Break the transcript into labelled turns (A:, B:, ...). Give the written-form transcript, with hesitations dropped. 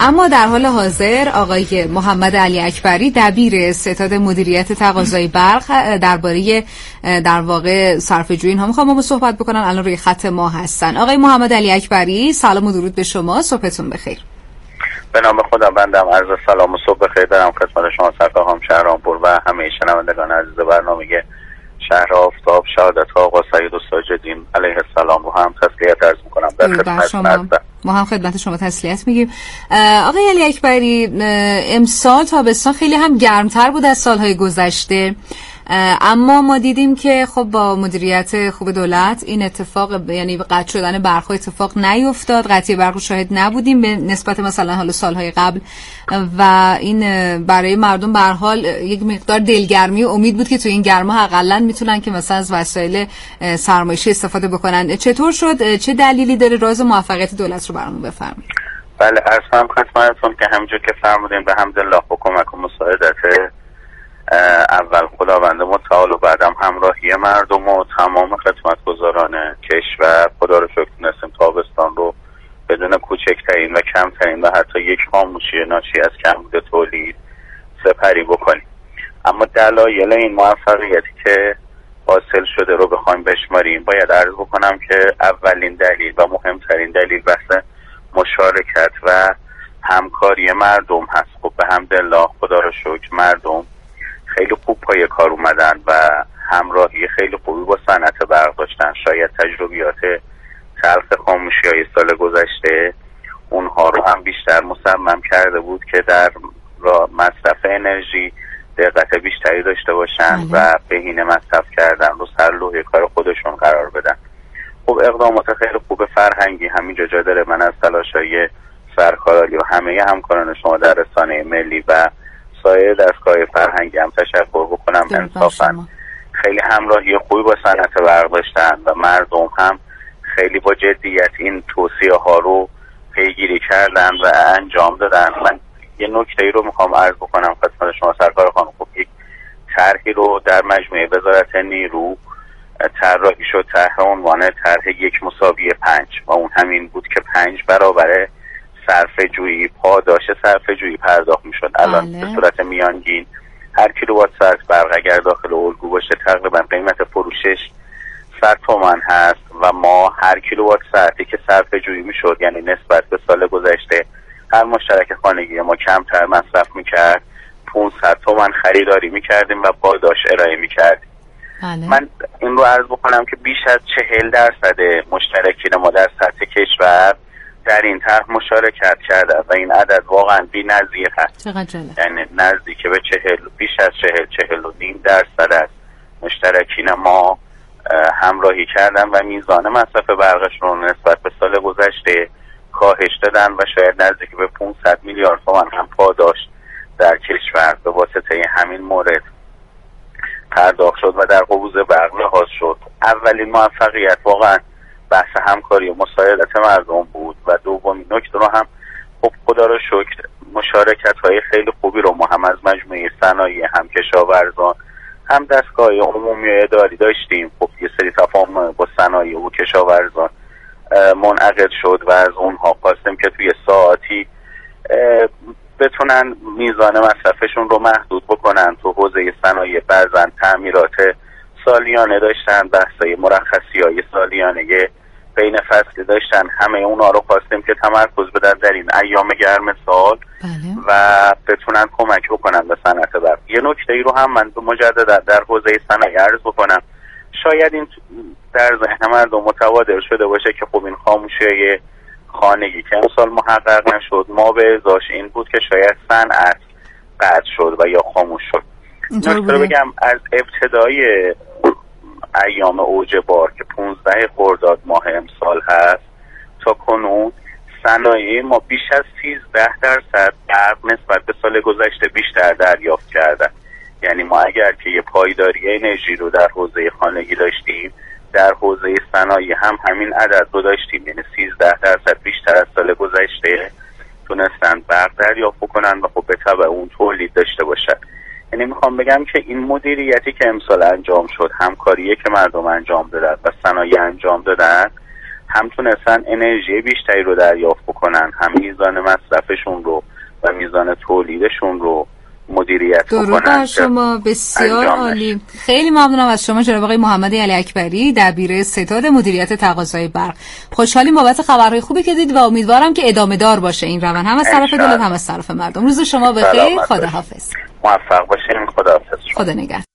A: اما در حال حاضر آقای محمد علی اکبری دبیر ستاد مدیریت تقاضای برق درباره در واقع صرفه‌جویی اینها میخوام با ما صحبت بکنن. الان روی خط ما هستن. آقای محمد علی اکبری، سلام و درود به شما، صبحتون بخیر.
B: به نام خدا بندم عرض سلام و صبح بخیر دارم خدمت شما سرکار شهرامپور و همه شنوندگان عزیز برنامه شهر آفتاب شهادت آقا سید الساجدین علیه السلام رو هم تسلیت عرض میکنم. در خدمت شما.
A: ما هم خدمت شما تسلیت میگیم. آقای علی اکبری، امسال تابستان خیلی هم گرمتر بود از سالهای گذشته، اما ما دیدیم که خب با مدیریت خوب دولت این اتفاق، یعنی قطع شدن برق اتفاق نیفتاد، قطعی برق شاهد نبودیم به نسبت مثلا حالا سالهای قبل و این برای مردم به هر حال یک مقدار دلگرمی و امید بود که تو این گرما حداقل میتونن که مثلا از وسایل سرمایشی استفاده بکنن. چطور شد؟ چه دلیلی داره؟ راز موفقیت دولت رو برامون بفرمایید.
B: بله، عرض کنم خدمتتون که همونجور که فرمودین به حمدالله با کمک و مساعدت اول خداوند متعال و بعدم همراهی مردم و تمام خدمتگزاران کشور، خدا رو شکر تونستیم تابستان رو بدون کوچکترین و کمترین و حتی یک خاموشی ناشی از کمبود تولید سپری بکنیم. اما دلایل این موفقیتی که حاصل شده رو بخوایم بشماریم، باید عرض بکنم که اولین دلیل و مهمترین دلیل بحث مشارکت و همکاری مردم هست. خب به حمدالله خدا رو شکر مردم خیلی خوب پای کار اومدن و همراهی خیلی خوبی با صنعت برق داشتن. شاید تجربیات تلخ خاموشی‌های سال گذشته اونها رو هم بیشتر مصمم کرده بود که در مصرف انرژی دقت بیشتری داشته باشن و بهینه مصرف کردن رو سر لوح کار خودشون قرار بدن. خب اقدامات خیلی خوب فرهنگی همینجا جا داره من از تلاش‌های سرکارعالی و همه همکاران شما در رسانه ملی و سایر دستگاه فرهنگی هم تشکر بکنم. انصافا خیلی همراهی خوبی با صنعت برق داشتن و مردم هم خیلی با جدیت این توصیه ها رو پیگیری کردن و انجام دادن. من یه نکته ای رو میخوام عرض بکنم خدمت شما سرکار خانم. خب یک طرحی رو در مجموعه وزارت نیرو طراحی شد تحت عنوان طرح 1/5 و اون همین بود که 5 برابر صرفه‌جویی پاداش صرفه‌جویی پرداخت میشد. الان به صورت میانگین هر کیلووات ساعت برق اگر داخل الگو باشه تقریبا قیمت فروشش 100 تومان هست و ما هر کیلووات ساعتی که صرفه‌جویی میشد، یعنی نسبت به سال گذشته هر مشترک خانگی ما کمتر مصرف میکرد 500 تومان خریداری میکردیم و پاداش ارائه میکردیم. من این رو عرض بکنم که بیش از 40% مشترکین ما در سطح کشور در این طرح مشارکت کرده و این عدد واقعا بی‌نظیر هست. یعنی نزدیک به بیش از 40-40.5% از مشترکین ما همراهی کردن و میزان مصرف برقشون نسبت به سال گذشته کاهش دادن و شاید نزدیک به 500 میلیارد تومان هم پاداش در کشور به واسطه همین مورد پرداخت شد و در قبوز برق لحاظ شد. اولین موفقیت واقعا بحث همکاری و مساعدت مردم بود و دومین نکته رو هم خب خدا رو شکر مشارکت های خیلی خوبی رو ما هم از مجموعه صنایع هم کشاورزان هم دستگاه عمومی و اداری داشتیم. خب یه سری تفاهم با صنایع و کشاورزان منعقد شد و از اونها خواستیم که توی ساعتی بتونن میزان مصرفشون رو محدود بکنن. تو حوزه صنایع بعضن تعمیرات سالیانه داشتن، بحثای مرخصی‌های سالیانه بین فصلی داشتن، همه اونا رو خواستیم که تمرکز بدن در این ایام گرم سال و بتونن کمک بکنن به صنعت برق. یه نکته ای رو هم من مجددا در حوزه صنایع عرض بکنم. شاید این در ذهن مردم متبادر شده باشه که خب این خاموشی خانگی که امسال محقق نشد، ما به ازاش این بود که شاید صنعت قطع شد و یا خاموش شد. نکته رو بگم از ابتدای ایام اوج بار که 15 خرداد ماه امسال هست تا کنون صنایع ما بیش از 13% برق نسبت به سال گذشته بیشتر دریافت کردن. یعنی ما اگر که یه پایداری انرژی رو در حوزه خانگی داشتیم، در حوزه صنایع هم همین عدد رو داشتیم، یعنی 13% بیشتر از سال گذشته تونستن برق دریافت کنن و خب به تبع اون تولید داشته باشن. یعنی میخوام بگم که این مدیریتی که امسال انجام شد، همکاریه که مردم انجام دادن و صنایع انجام دادن، هم تونستن انرژی بیشتری رو دریافت بکنن، هم میزان مصرفشون رو و میزان تولیدشون رو مدیریت بکنن.
A: درود بر شما، بسیار عالی. خیلی ممنونم از شما جناب آقای محمد علی اکبری، دبیر ستاد مدیریت تقاضای برق. خوشحالیم بابت خبرهای خوبی که دید و امیدوارم که ادامه دار باشه این روند، هم از طرف دولت هم از طرف مردم. روز شما بخیر، خداحافظ.
B: موفق باشین. خداحافظ.
A: خدا نگهدار.